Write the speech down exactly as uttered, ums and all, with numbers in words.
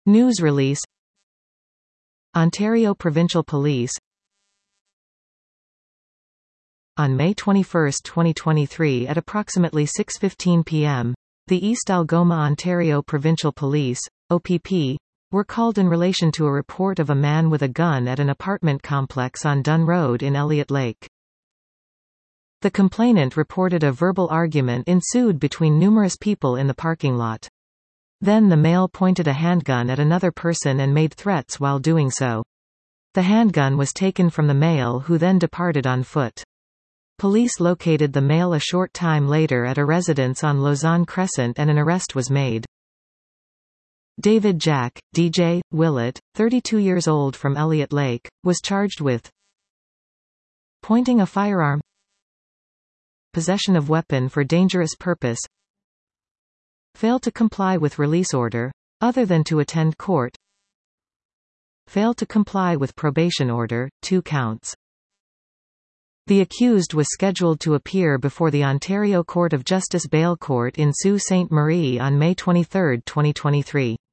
News release. Ontario Provincial Police. On May twenty-first, twenty twenty-three at approximately six fifteen p m, the East Algoma Ontario Provincial Police, O P P, were called in relation to a report of a man with a gun at an apartment complex on Dunn Road in Elliott Lake. The complainant reported a verbal argument ensued between numerous people in the parking lot. Then the male pointed a handgun at another person and made threats while doing so. The handgun was taken from the male, who then departed on foot. Police located the male a short time later at a residence on Lausanne Crescent and an arrest was made. David Jack, D J, Willett, thirty-two years old from Elliott Lake, was charged with pointing a firearm, possession of weapon for dangerous purpose, failed to comply with release order, other than to attend court, failed to comply with probation order, two counts. The accused was scheduled to appear before the Ontario Court of Justice Bail Court in Sault Ste. Marie on May twenty-third, twenty twenty-three.